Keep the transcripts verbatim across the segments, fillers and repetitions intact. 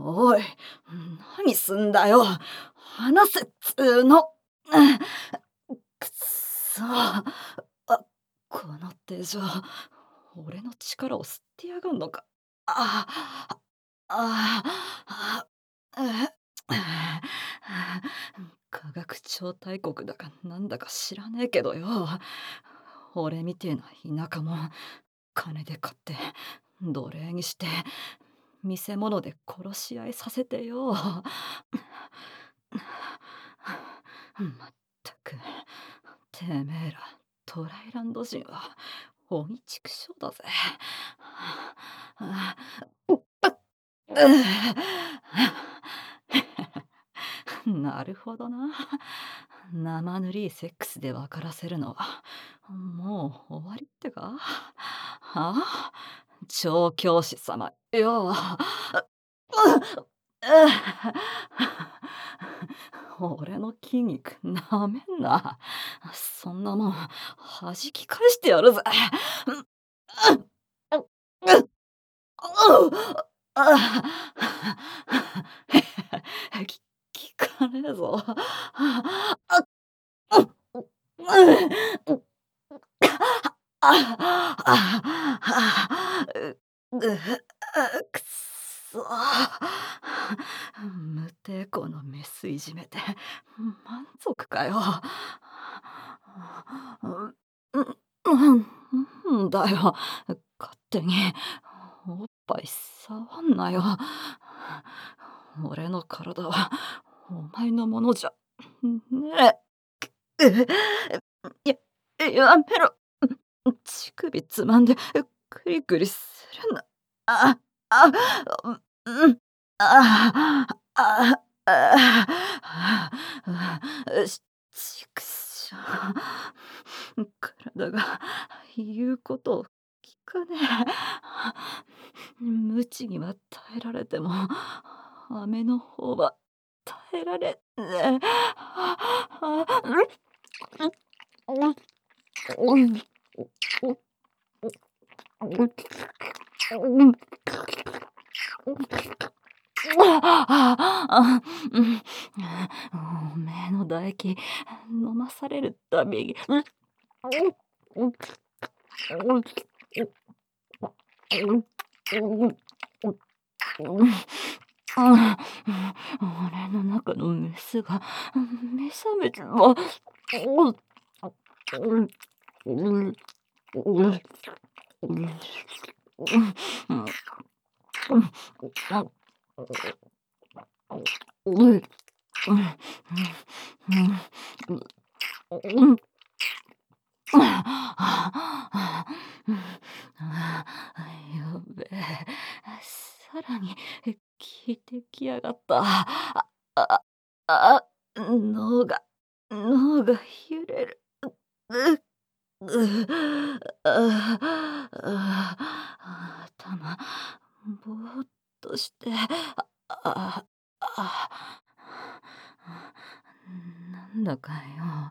おい、何すんだよ。話せっつーの。くっそ。あ、この手錠、俺の力を吸ってやがんのか。ああ、ああ、ああ、科学超大国だかなんだか知らねえけどよ。俺みてえな田舎も金で買って奴隷にして見せ物で殺し合いさせてよ。まったく、てめえらトライランド人は鬼畜生だぜ。なるほどな。生ぬりいセックスで分からせるのはもう終わりってか。はあ、調教師様よ。俺の筋肉なめんな。そんなもん弾き返してやるぜ。き効かねえぞ。くっそ。無抵抗のメスいじめて満足かよ。なんだよ、勝手におっぱい触んなよ。俺の体はお前のものじゃねえ。や、やめろ。乳首つまんでクリクリするな。あ、あ、うん、あ、あ、あ、しちくしょう。体が言うことを聞かねえ。無知には耐えられても飴の方は耐えられねおめえの唾液飲まされるたびに俺の中のメスが目覚めちまう。やべえ、さらに効いてきやがった。あ、あ、あ、脳が脳が揺れる。ううああ、頭ぼーっとして、あああなんだかよ、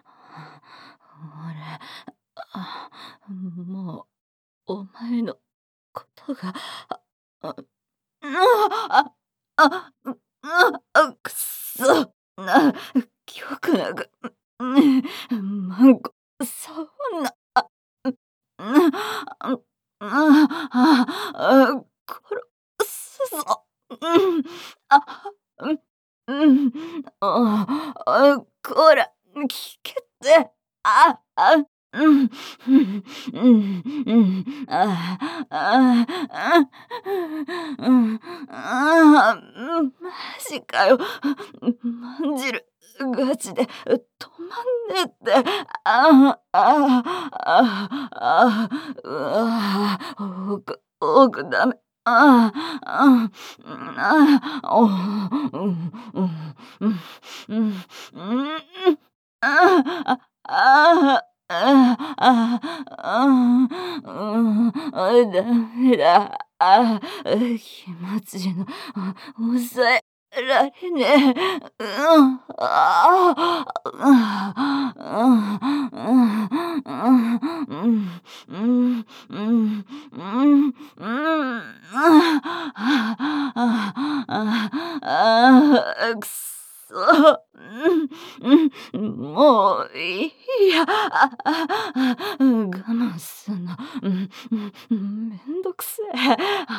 俺、あもうお前のことが、あ、あ、あ、あ、あ、くそ、な、記憶なく、マンコ、触んな、あ、あ、あ、あ、あ、殺すぞ、うん、あ、うん、うん、あ、あ、こら、聞けって、あ、あ、うん、うん、うん、うん、ああ、あ、うん、ああ、マジかよ。まんじる、ガチで止まんねえって。ああ、ああ、ああ、うわ、多く、多くダメ。ああ、ああ、あ、おうん、うん、うん、うん、うん、ああ、ああ、ああ、ああ、うん、あ、ダメだ。ああ、気持ちいいの、あ、抑えられねえ。うん、ああ、うん、うん、うん、うん、うん、うん、うん、うん、ああ、ああ、あうん、めんどくせえ。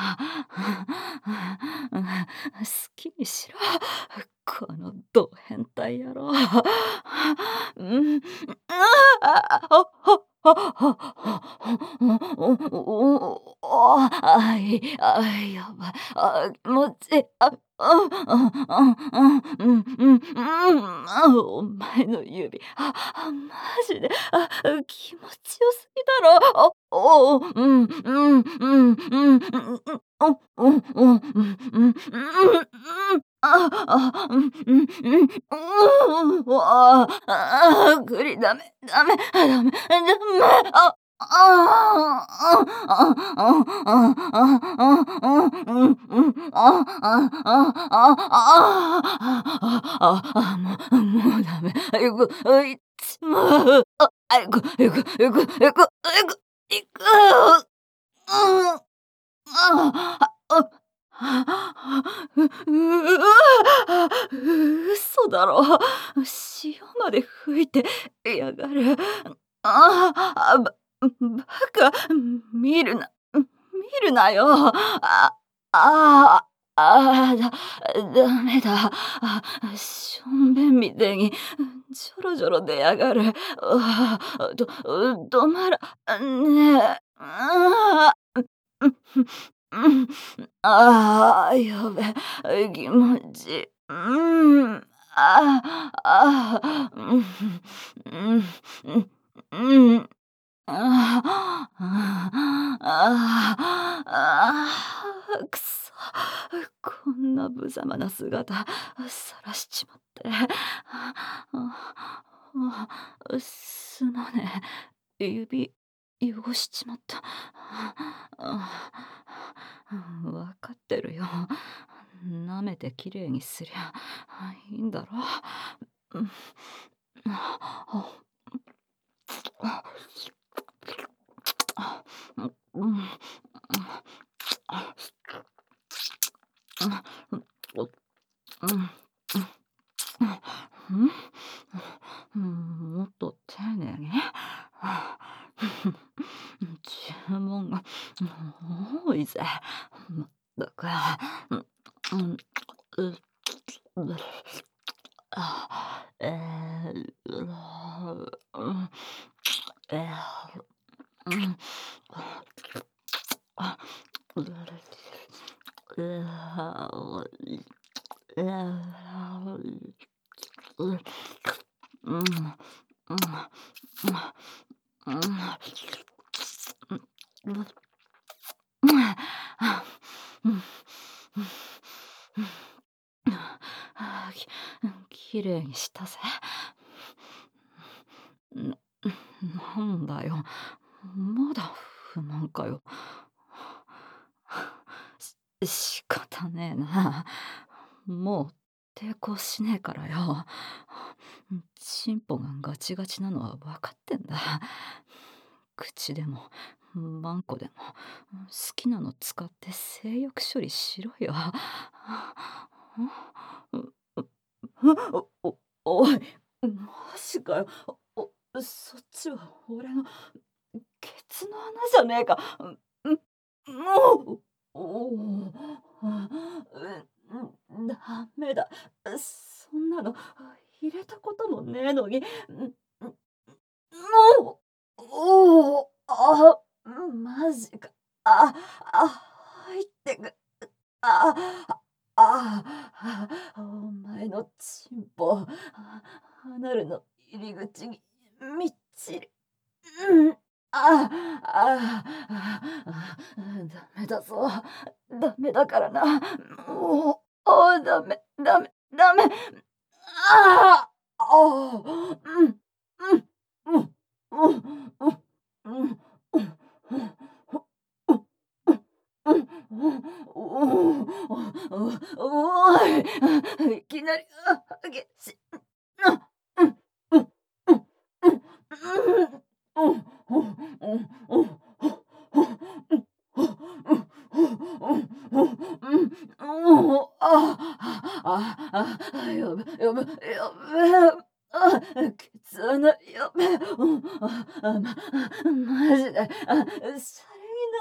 好きにしろ。このど変態野郎。うん、ああ、ほほほほほおおおあいあい、やばい。あ、気持ちいい。あ、うんうんうんうんうんうんうんあ、お前の指、ああ、マジで、あ、気持ちよすぎだろ。おお、うんうんうんうんうんうんおうんうんうんうんうんうん。ああ、うんうんうん、うーん、ああ、ああ、栗ダメダメダメダメ、あ、ああ、あ、あ、あ、あ、あ、あ、うん、うん、うん、あ、あ、あ、あ、あ、あ、あ、あ、もう、もうダメ。よく、あ、いっちまう。あ、あいこ、よくよくよくよく、いく。うん。ああ、あ、あ、ううわ、嘘だろ。潮まで吹いてやがる。ああ、ばバカ、見るな見るなよ。あ、ああ、ああ、だダメだ。あ、しょんべんみてえにジョロジョロ出やがる。ああ、ど止まらねえ。ああ、うん、うん、ああ、やべえ、気持ちいい。うん、ああ、ああ、うん、うん、うん、うん。ああ、ああ、ああ、くそ。こんな無様な姿、晒しちまって。ああ、あ、すまねえ。指、汚しちまった。ああ、わかってるよ。舐めてきれいにすりゃいいんだろ。うん、あ、あ、あ、うん、あ、うん、うん、うん、もっと丁寧に。注文が多いぜ。まったく。うん、うん、う、う、あ、ええ、うら、うん、ええ、うん、あ、うらら、うら、うら、う、うん、うん、うん、うん、うん、うん、あ、うん、うん、うん、あ、ききれいにしたぜ。ななんだよ、まだ不満かよ。し仕方ねえな。もう抵抗しねえからよ。チンポがガチガチなのは分かってんだ。口でもマンコでも好きなの使って性欲処理しろよ。おおおい、マジかよ。おそっちは俺のケツの穴じゃねえか。ん、もう、おお、あ、うん、ダメだ。そんなの入れたこともねえのに、ん、ん、もう、おお、あ、マジか。あ、あ、入ってく。ああ、ああ、お前のチンポ、あ、アナルの入り口にみっちり。うん。ああ、ああ、ああ、ダメだぞ。ダメだからな。もう、ああ、ダメ、ダメ、ダメ。ああ、ああ、うん、うん、うん、うん、うん、うん、うん、うん、うん、うん、おお、おい、いきなり、あ、激しあ、うん、うん、うん、うん、うん、うん、うん、うん、うん、おお、ああ、ああ、やべやべやべ。あ、ケツ穴やべ。うん、あ、あ、まマジで、あ、シャレに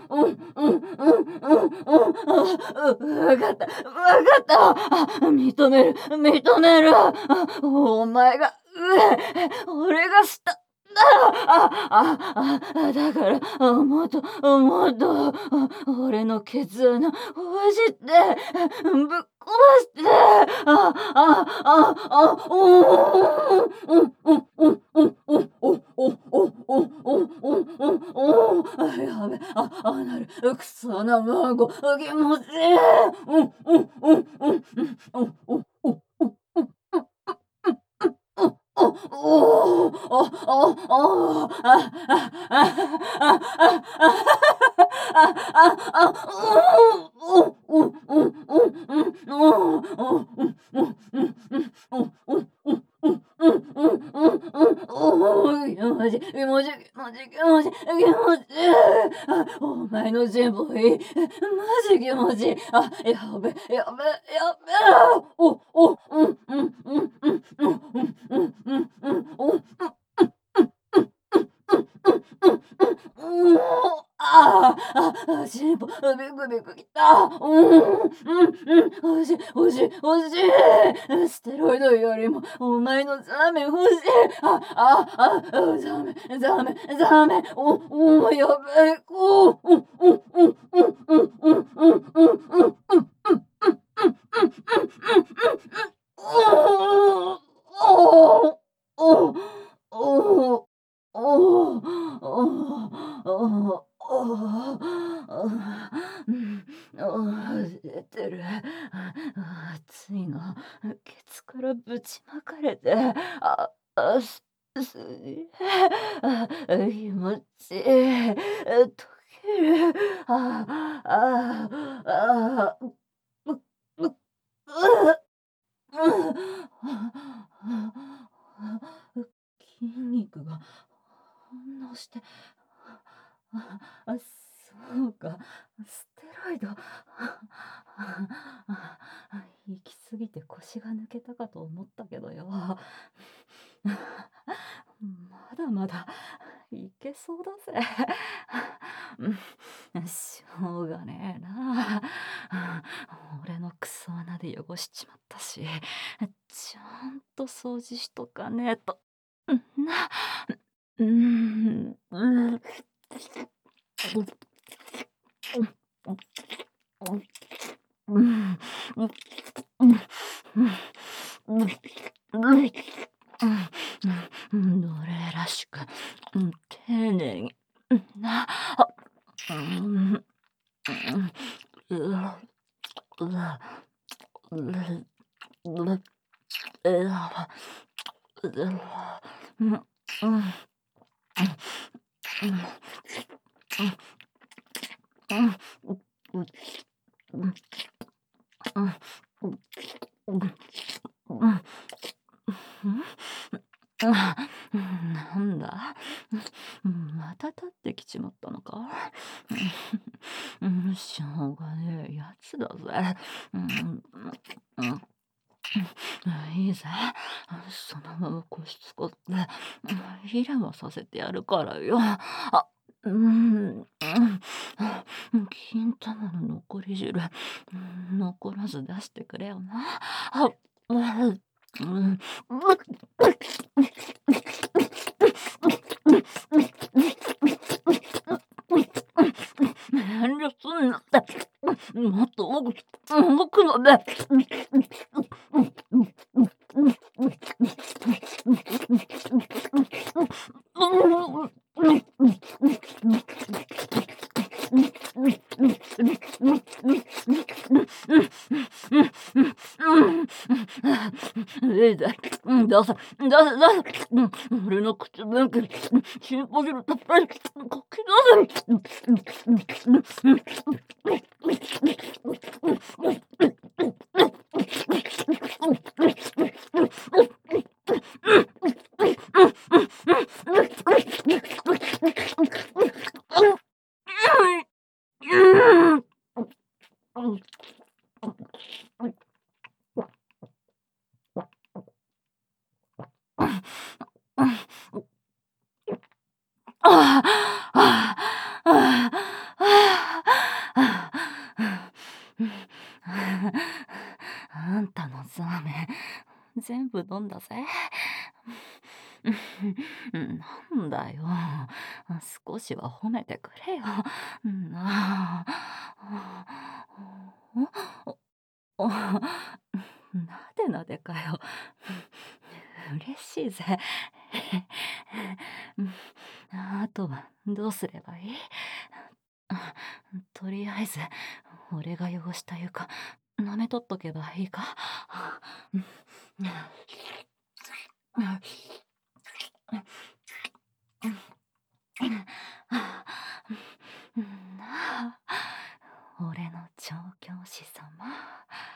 うんうんうんうんうん。わかったわかったわ。あ、認める認める。あ、お前が上、俺が下。ああああ、だから、あ、もっともっと、あ、俺のケツ穴ほじって、ぶっ壊して、ああああ、おお、うんうんうんうんうんうんうんうんうんうんうんうんうん、あ、やべ、ああなる、くそな孫、気持ちいい。うんうんうんうんうんうんうんうんうんうんうんうん。お、おお、お、お、おお、あ、あ、あ、あ、あ、あ、あ、あ、おお、お、うん、うん、うん、うん、おお、お、うん、うん、うん、うん、お、うん、うん、うん、うん、うん、うん、おお、気持ちいい、気持ちいい、気持ちいい、気持ちいい、気持ちいい。あ、お前の全部いい。マジ気持ちいい。あ、やべ、やべ、やべ。お、お、うん、うん、うん、うん、うん、うん、うん、うん、うん、お、うん、うん、お、ああ、あ、しっぽ、ビクビクきた。うん、うん、うん、欲しい、欲しい、欲しい。ステロイドよりもお前のザメ欲しい。あ、あ、あ、ザメ、ザメ、ザメ。お、お、やべえ。お、うん、うん、うん、うん、うん、うん、うん、うん、うん、うん、うん、うん、うん、おお、おお、おお、おお、おお、おお、うん、おお、出てる。あ、熱いの。ケツからぶちまかれて、あ、あ、すすげえ。あ、気持ちいい。溶ける。ああ、ああ、う、う、う、筋肉が反応して、ああ、そうか、ステロイド。行き過ぎて腰が抜けたかと思ったけどよ。まだまだいけそうだぜ。うん、しょうがねえな。俺のクソ穴で汚しちまったし、ちゃんと掃除しとかねえと。な、うん、うん。うん、うん、うん、うん、うん、うん、奴隷らしく、うん、丁寧に、うん、な、あ、うん、うん、うわ、うわ、うわ、うわ、うわ、うわ、うん、うん、うん、うん、うん、うん、うん、うん、うん、うん、なんだ、うん、また立ってきちまったのか。うん、しょうがねえやつだぜ。うん、うん、いいぜ。そのまま腰使って、イラはさせてやるからよ。あ、うん、うん、金玉の残り汁、うん、残らず出してくれよな。あ、うん、うん、 いいぜ。うん、出せ、出せ、出せ。うん、俺の口弁慶、シンポジルたっぷり、かき出ああ、ああ、ああ、あんたのザーメン、全部飲んだぜ。なんだよ。少しは褒めてくれよ。なあ。おおなでなでかよ。嬉しいぜ。あとはどうすればいい？あ、とりあえず俺が汚した床舐めとっとけばいいか。なあ、俺の調教師様。